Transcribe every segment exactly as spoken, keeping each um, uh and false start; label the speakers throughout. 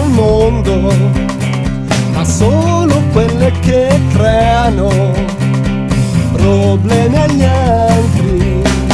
Speaker 1: al mondo, ma solo quelle che creano problemi agli altri.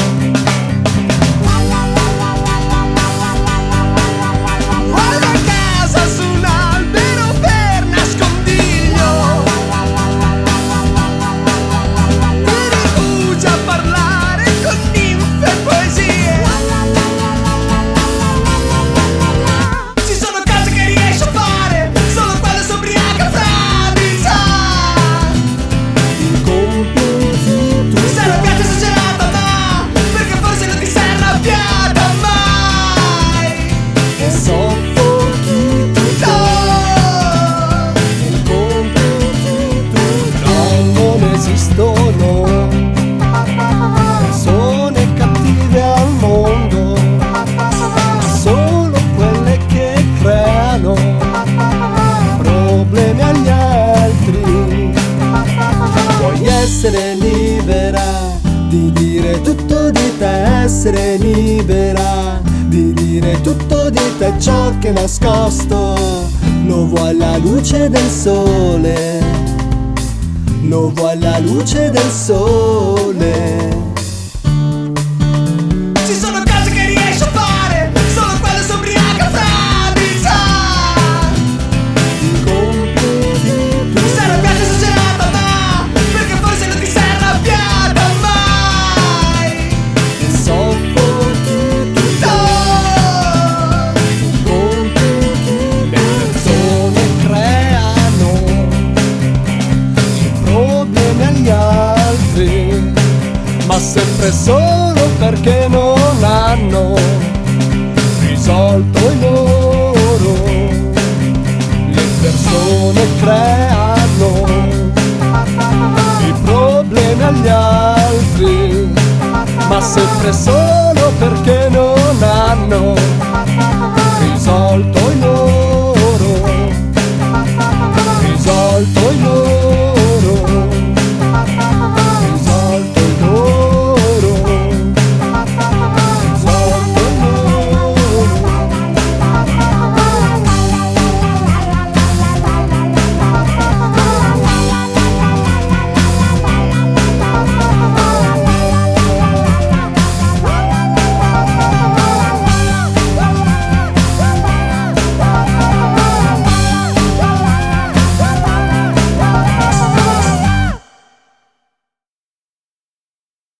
Speaker 1: Persone cattive al mondo, solo quelle che creano problemi agli altri. Puoi essere libera di dire tutto di te, essere libera di dire tutto di te, ciò che è nascosto lo vuoi alla luce del sole, lo vuoi alla luce del sole.
Speaker 2: Ci sono cose che riesci a fare, solo quando sei ubriaca fragilità.
Speaker 1: Ti compiti tu.
Speaker 2: Ti sei arrabbiata esagerata, ma perché forse non ti sei arrabbiata mai.
Speaker 1: Ti soffochi tu.
Speaker 2: No.
Speaker 1: Ti compiti. Le persone creano problemi agli altri, ma sempre solo perché non hanno risolto i loro. Le persone creano i problemi agli altri, ma sempre solo